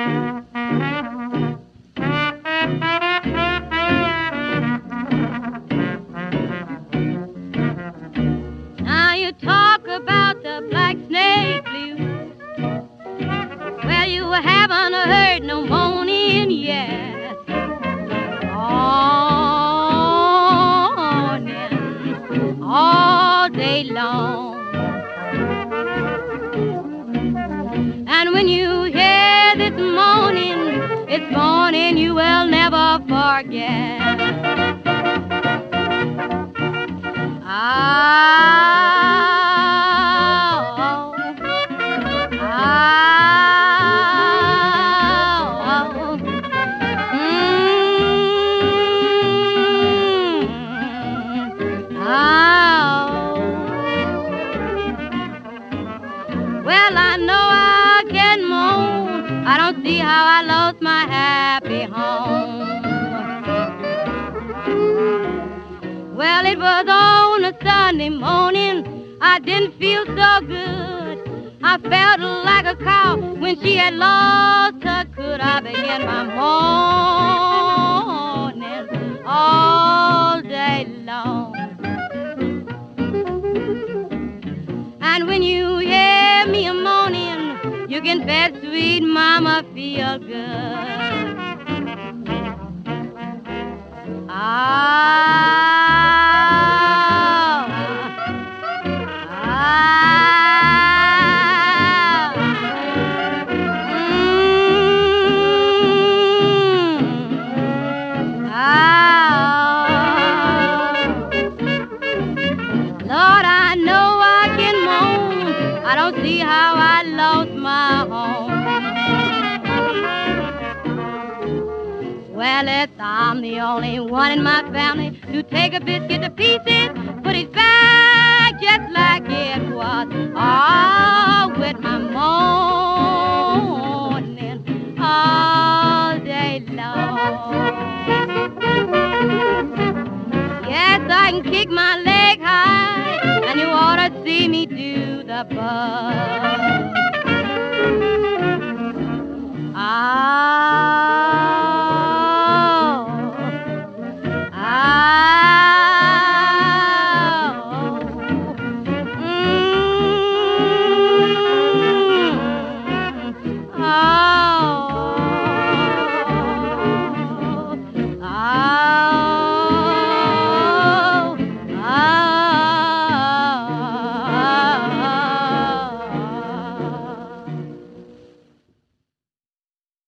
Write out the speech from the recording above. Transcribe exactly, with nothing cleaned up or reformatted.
Now you talk about the black snake blues. Well, you haven't heard no moaning yet. Morning, all day long. And when you hear this moaning, it's morning you will never forget. Ah, ah, mm, ah. Well, I know I can moan. I don't see how I lost my happy home. Well, it was on a Sunday morning. I didn't feel so good. I felt like a cow when she had lost her could. I began my morning all day long. And when you hear me a moaning, you can bet sweet mama feel good. Ah. Lord, I know I can moan. I don't see how I lost my home. Well, it's I'm the only one in my family to take a biscuit to pieces, put it back just like it was. Oh, with my morning all day long. Yes, I can kick my